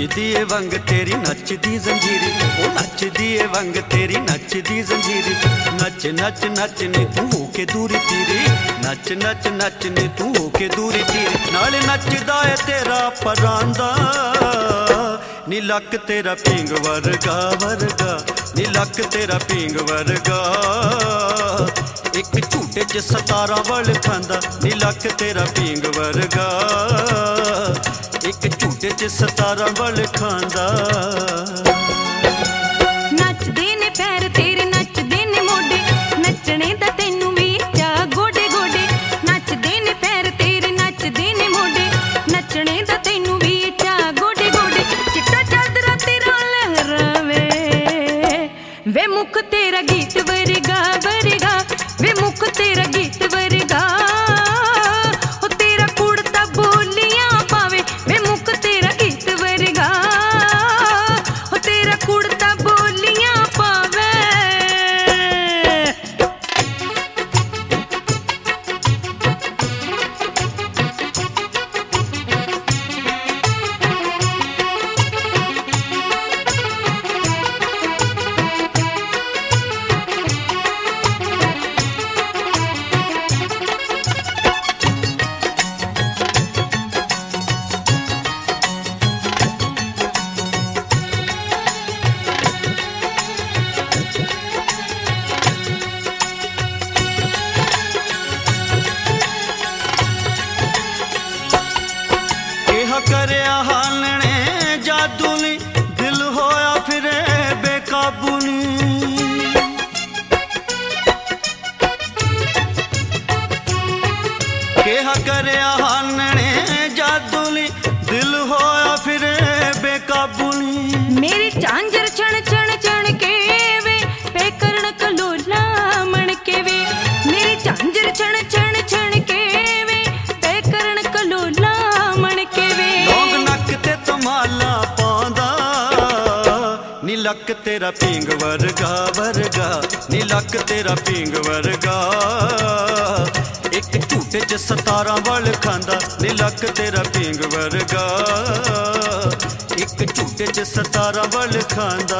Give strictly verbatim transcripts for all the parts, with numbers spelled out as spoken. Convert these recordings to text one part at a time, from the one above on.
नचदी ए वंग तेरी नचदी जंजीरी, ओ नचदी ए वंग तेरी नचदी जंजीरी। नच नच नच नी तू होके दूरी तीरी, नच नच नच नी तू होके दूरी तीरी। नाल नचदा ए तेरा परांदा, नी लक तेरा पींग वर्गा वर्गा, नी लक तेरा पींग वर्गा। एक झूटे च सतारा वल खांदा, नी लक तेरा पींग वर्गा। एक झूटे च सतारा वल खांदा। नचदे ने पैर तेरे नचदे ने मोडे, नचने दा तैनू भी चा गोडे गोडे। नचदे ने पैर तेरे नचदे ने मोडे, नचने दा तैनू भी चा गोडे गोडे। चिट्टा चादरा तेरा लहरावे, वे मुख तेरा गीत वर्गा वर्गा, वे मुख तेरा गीत वर्गा। ओ तेरा कुड़ता बोलियां पावे, वे मुख तेरा गीत वर्गा। ओ तेरा कुड़ता बोलियां पावे। करया हालने जादू नी, दिल होया फिरे बेकाबू नी। केहा करया हालने जादू नी, दिल होया फिरे बेकाबू नी। मेरी झांझर छण छण छण के वे, पे करण कलोला मन के वे। मेरी झांझर छण छण छण के वे, पे करण कलोला मन के वे। लौंग नक ते तमाला पांदा, नी लक तेरा पींग वर्गा वर्गा, नी लक तेरा पींग वर्गा। एक झूटे च सतारा वल खांदा, नी लक तेरा पींग वर्गा। एक झूटे च सतारा वल खांदा।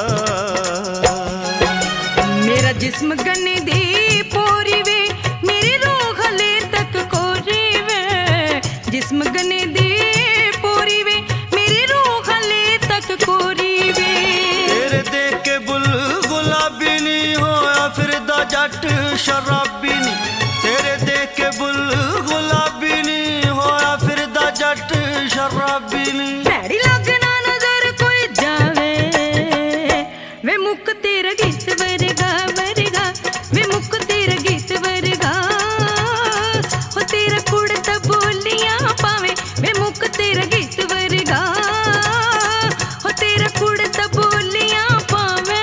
मेरा जिस्म गन्ने दी पोरी वे, मेरी रूह हले तक कोरी वे। जिस्म गन्ने दी पोरी वे, मेरी रूह हले तक कोरी वे। तेरे देख के बुल गुलाबी नी होया फिरदा जट शराबी नी। तेरे देख के बुल गुलाबी नी होया फिरदा जट शराबी नी। भैड़ी लगना नजर कोई जावे, वे मुख तेरा गीत वर्गा वर्गा, वे मुख तेरा गीत वर्गा। हो तेरा कुड़ता बोलियां पावे, वे मुख तेरा गीत वर्गा। हो तेरा कुड़ता बोलियां पावे।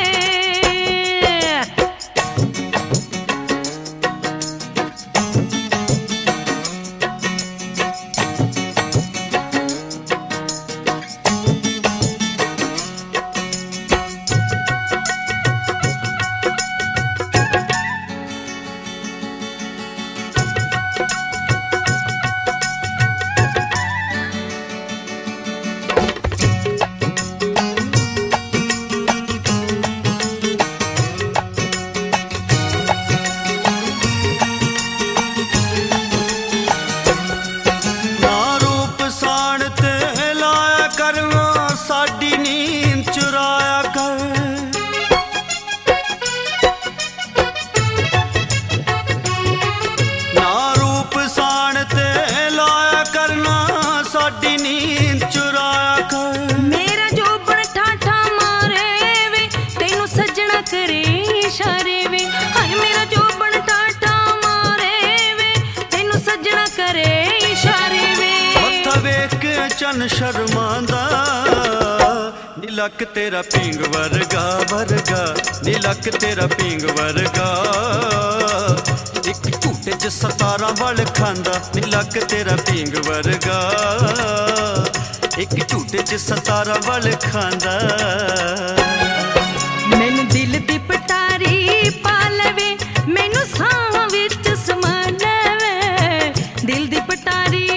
साडी नींद चुराया कर, ना रूप साण ते लाया करना, साडी नींद चुराया कर। मेरा जो बन ठाठा मारे वे, तेनू सजना करे इशारे वे। हाय मेरा जो बन ठाठा मारे वे, तेनू सजना करे इशारे वे। मत्था वेख के चन शर्मांदा, नीलक तेरा पींग वर्गा वर्गा, नीलक तेरा पींग वर्गा। एक झूटे च सतारा वल खांदा, नीलक तेरा पींग वर्गा। एक झूटे च सतारा वल खांदा। मैनू दिल दी पटारी पा लवे, मैनू साह विच समा लवे। दिल दी पटारी